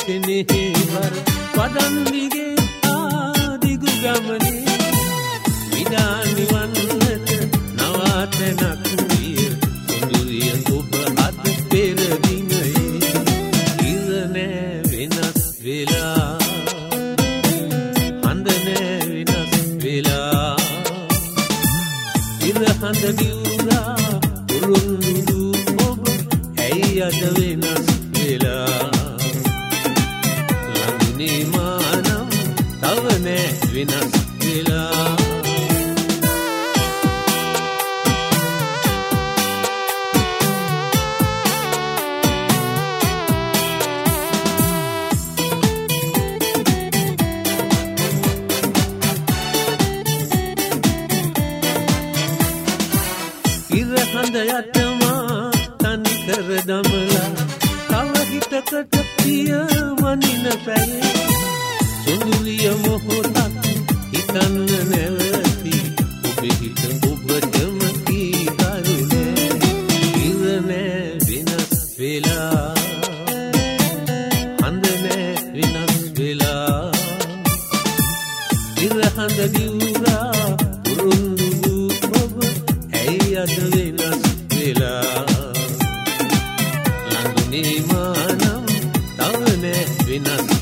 සෙනෙහවර පදන් දිගේ ආදිගු ගමනේ විදානි වන්නට නවාතැනක් විය සොඳුරිය ඔබ අද පෙරදිනයේ ඉර නෑ වෙනස් වෙලා හඳ නෑ වෙනස් වෙලා ඉර හඳ දිවුරා උරුන්දු ඔබ ඇයි අද වෙනස් වෙලා ලඟුනේ මානම් තව නෑ වෙනස් වෙලා හඳ යටමා තනි කර දමලා තව හිතකට පිය මනින පැයේ සොඳුලිය මොහොතක් හිතන්න නැවති ඔබේ හිත ඔබටම කී කරුණේ ඉර නෑ වෙනස් වෙලා හඳ නෑ වෙනස් වෙලා ඉර හඳ දිවුරා උරුන්දු ඔබ ඇයි අද වෙනස් වෙලා ලඟුනේ මානම් තව නෑ වෙනස්